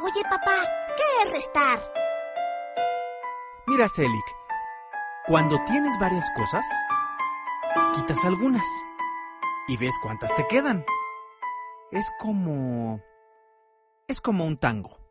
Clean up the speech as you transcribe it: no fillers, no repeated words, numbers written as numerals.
Oye, papá, ¿qué es restar? Mira, Selik, cuando tienes varias cosas, quitas algunas y ves cuántas te quedan. Es como un tango.